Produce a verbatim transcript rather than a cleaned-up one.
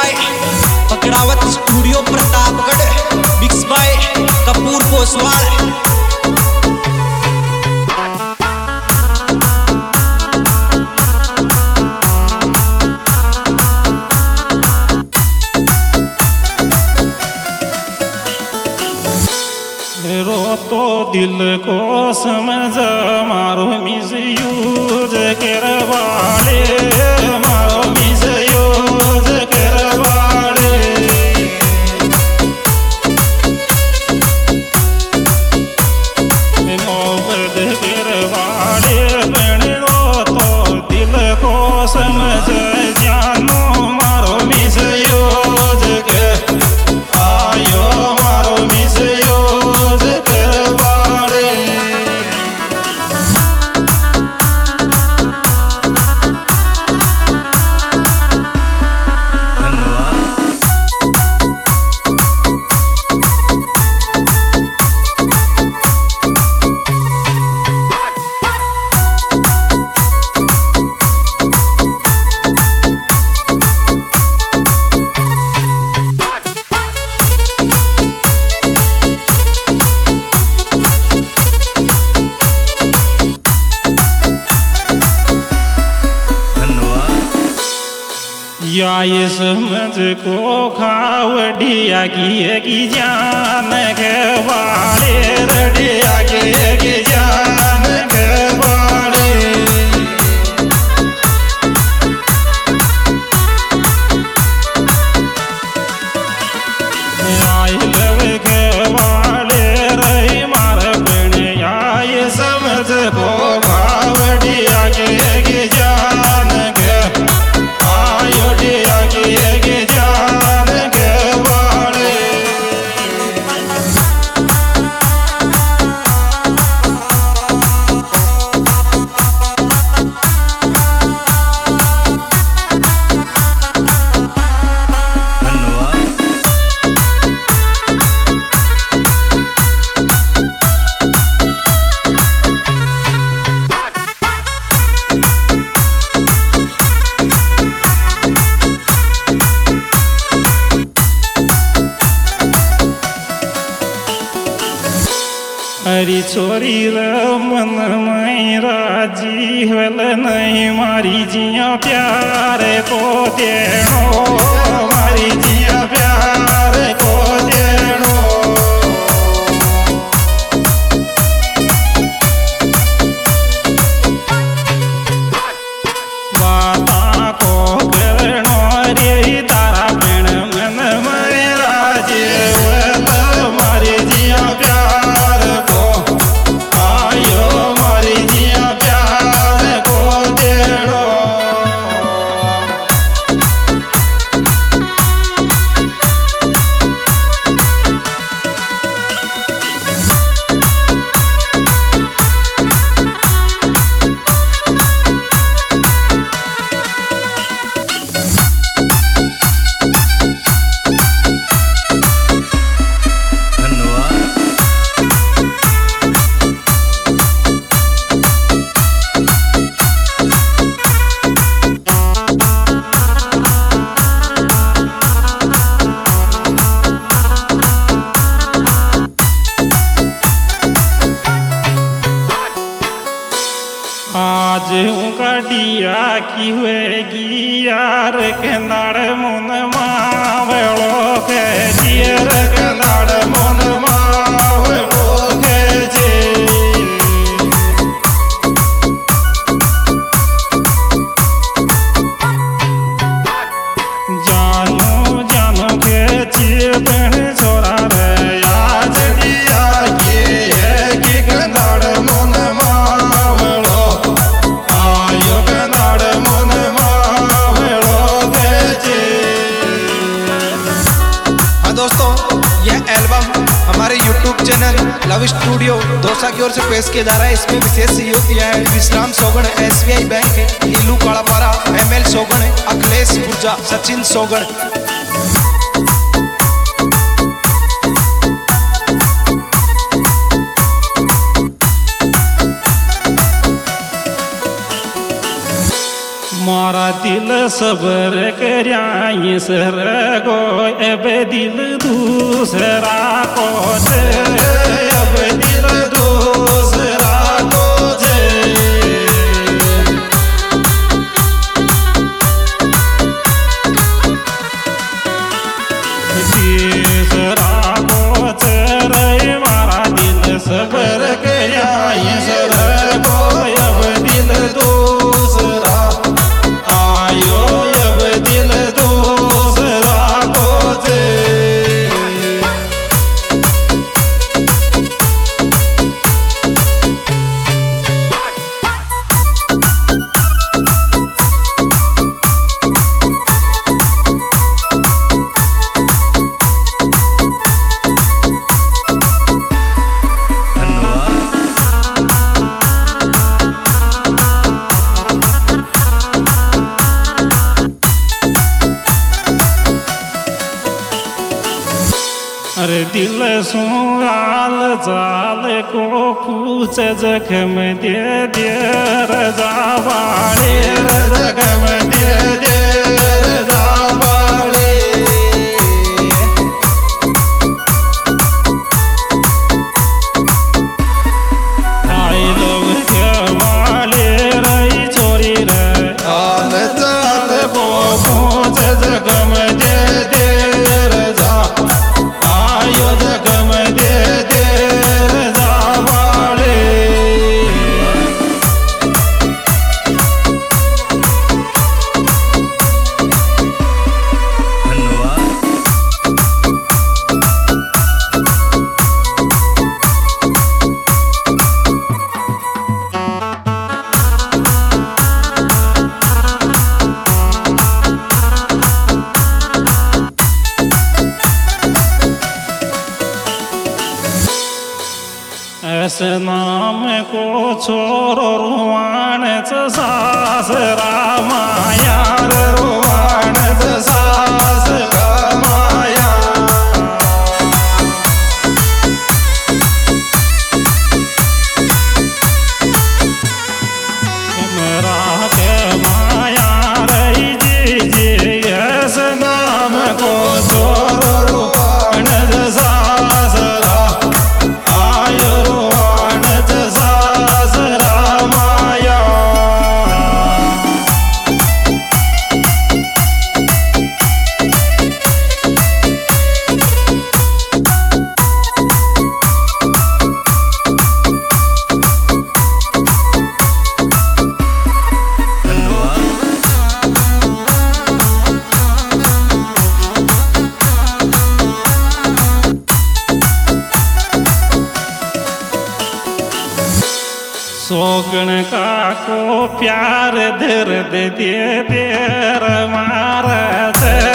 Bye पकड़ावत studio Pratapgarh, mix by Kapoor Poswal. रो तो दिल को समझ मारो मिस यूज करवाले, मारो मिस यूज करवाले। मोहब्बत करवाले बन रो तो दिल को समझ जानो मारो मिस यूज के आयो मारो मिस यूज करवाले। या ये समझ को खावडिया की की जान के वाले रडिया की की जान के वाले। आई लव के वाले रही मार बन या ये समझ को खावडिया की की जान के हरी छोरी मन मेरा जीवल नहीं मारी जिया प्यार को देनो, मारी जिया प्यार को देनो। बाता को करनो रे तारा पेण मन मेरा जीवल मारी जिया प्यार आज उकाडिया की हुएगी यार के नाड़ मुन मावलो के जियर के नाड़ मुन मावलो के जे। जानो जानो के चेपन छोरा रे आज दिया के की के नाड़ मुन हमारे YouTube channel love studio Dausa की ओर से पेश किया जा रहा है। इसमें विशेष सहयोग दिया है Vishram Sogan, SBI bank, Neelu Kalapara, ML Sogan, Akhilesh Gurja, Sachin Sogan. मार मारा दिल सबर कर्याई सर गो अब दिल दूसरा को छे अब दिल दूसरा को छे तीसरा को छे रे मारा दिल सबर कर्याई सर गो अब दिल दूसरा आयो अब दिल दूसरा को छे अरे दिल सुआल जाल को पूछ जखम दे दे रजावाड़े जखम दे दे रजावाड़े आई लव के वाले रही चोरी रे आल जाल को पूछ जखम दे दे रजा आयो जखम दे दे रजावाड़े ऐसे नाम को छोरो रुवाण सासरा माया रुवाण सासरा माया मेरा के माया रही जी जी ऐसे नाम को छोरो रुवाण सासरा आयो रुवाण सासरा माया सोगण का को प्यार धर दे दे देर मार